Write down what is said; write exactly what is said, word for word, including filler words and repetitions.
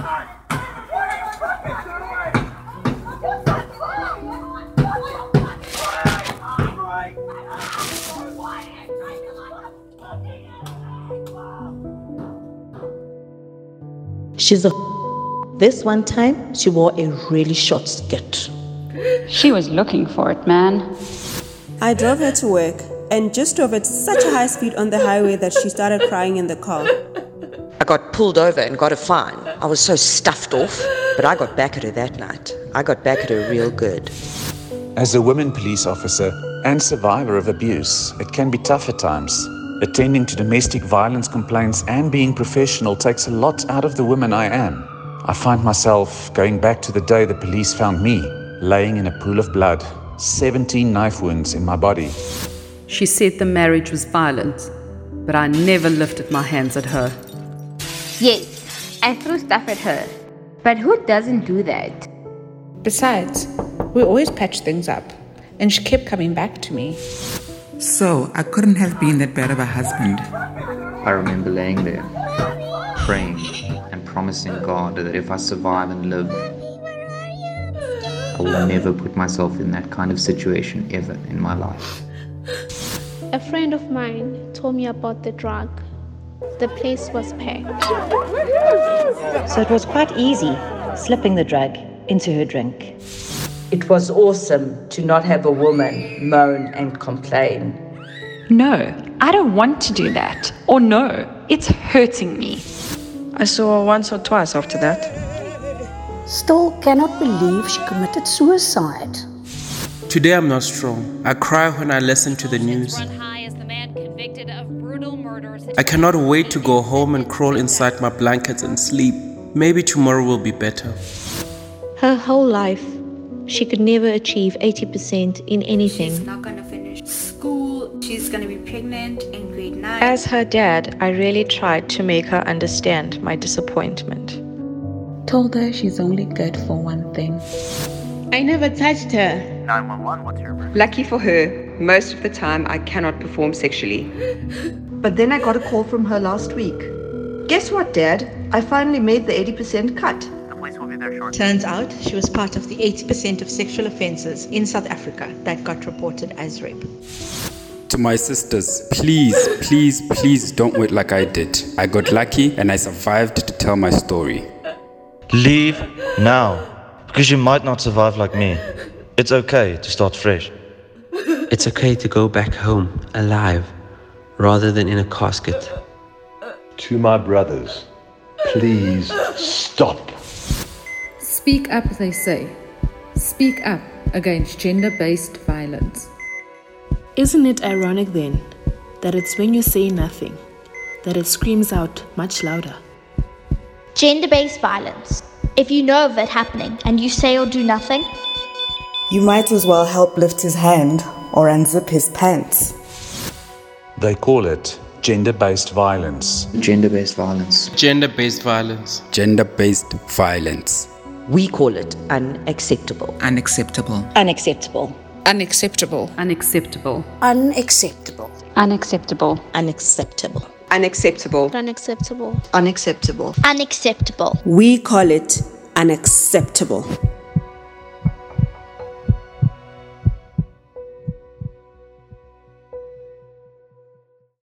She's a This one time, she wore a really short skirt. She was looking for it, man. I drove her to work and just drove at such a high speed on the highway that she started crying in the car. I got pulled over and got a fine. I was so stuffed off, but I got back at her that night. I got back at her real good. As a women police officer and survivor of abuse, it can be tough at times. Attending to domestic violence complaints and being professional takes a lot out of the woman I am. I find myself going back to the day the police found me, laying in a pool of blood, seventeen knife wounds in my body. She said the marriage was violent, but I never lifted my hands at her. Yes, I threw stuff at her, but who doesn't do that? Besides, we always patch things up, and she kept coming back to me. So, I couldn't have been that bad of a husband. I remember laying there, praying and promising God that if I survive and live, I will never put myself in that kind of situation ever in my life. A friend of mine told me about the drug. The place was packed. So it was quite easy slipping the drug into her drink. It was awesome to not have a woman moan and complain. No, I don't want to do that. Or no, it's hurting me. I saw her once or twice after that. Still cannot believe she committed suicide. Today I'm not strong. I cry when I listen to the news. I cannot wait to go home and crawl inside my blankets and sleep. Maybe tomorrow will be better. Her whole life, she could never achieve eighty percent in anything. She's not going to finish school. She's going to be pregnant in grade nine. As her dad, I really tried to make her understand my disappointment. Told her she's only good for one thing. I never touched her. nine one one, what's your emergency? Lucky for her, most of the time I cannot perform sexually. But then I got a call from her last week. Guess what, Dad? I finally made the eighty percent cut. The police will be there shortly. Turns out she was part of the eighty percent of sexual offences in South Africa that got reported as rape. To my sisters, please, please, please don't wait like I did. I got lucky and I survived to tell my story. Leave now, because you might not survive like me. It's okay to start fresh. It's okay to go back home alive, rather than in a casket. To my brothers, please stop. Speak up, they say. Speak up against gender-based violence. Isn't it ironic then that it's when you say nothing that it screams out much louder? Gender-based violence. If you know of it happening and you say or do nothing, you might as well help lift his hand or unzip his pants. They call it gender-based violence. Gender-based violence. Gender-based violence. Gender-based violence. We call it unacceptable. Unacceptable. Unacceptable. Unacceptable. Unacceptable. Unacceptable. Unacceptable. Unacceptable. Unacceptable. Unacceptable. Unacceptable. Unacceptable. We call it unacceptable.